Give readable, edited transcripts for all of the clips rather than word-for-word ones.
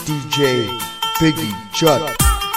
DJ Biggie Judd.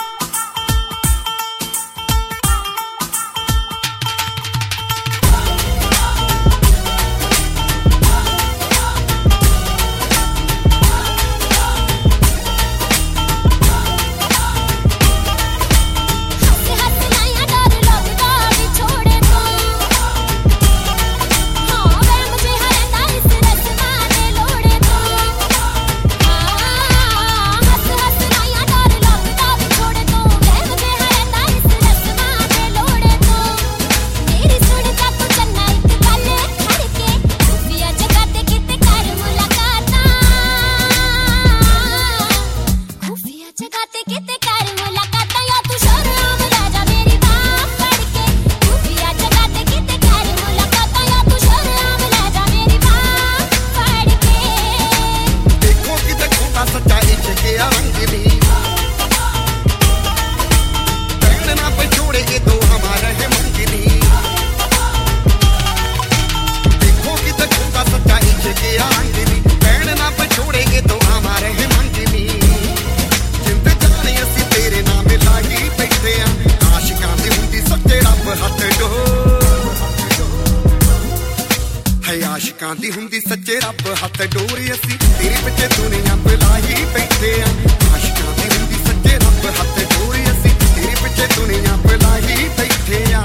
आशिकां दी हुंदी सच्चे रब हथ डोरी असी तेरे पिछे दुनिया बुलाई बैठे आ आशिकां दी हुंदी सच्चे रब हथ डोरी असी तेरे पिछे दुनिया बुलाई बैठे आ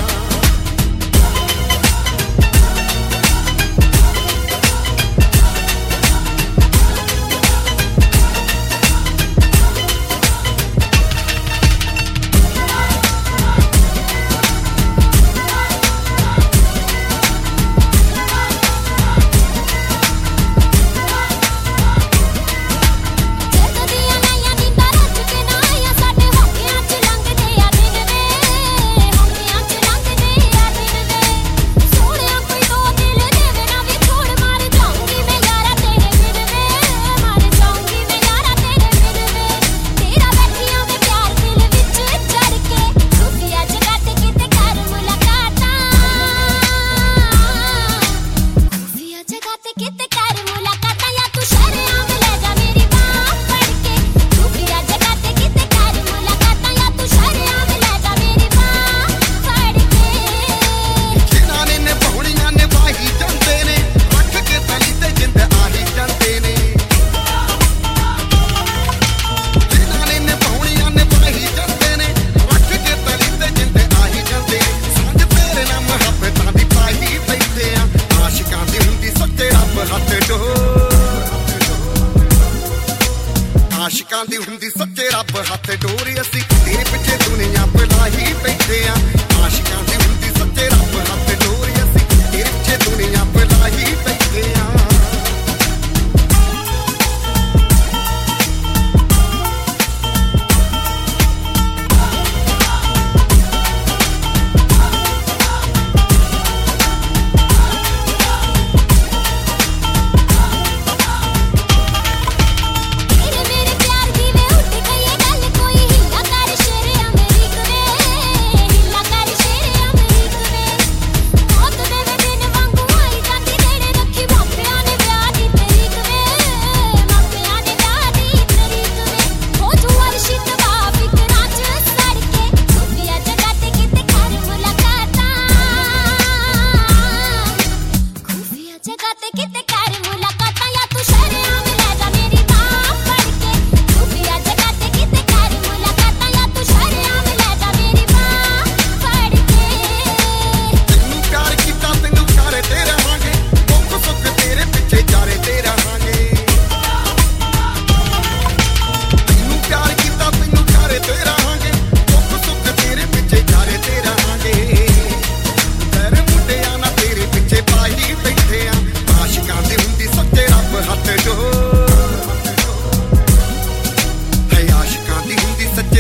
आशिकां दी हुंदी सच्चे रब हथ डोरी असी तेरे पिछे दुनिया बुलाई बैठे आ आशिकां दी हुंदी सच्चे रब हथ डोरी असी तेरे पिछे दुनिया बुलाई बैठे आ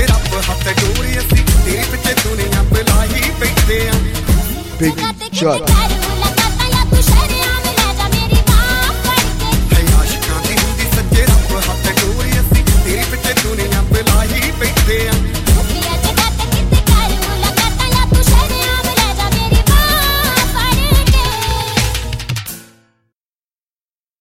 Biggie Judd.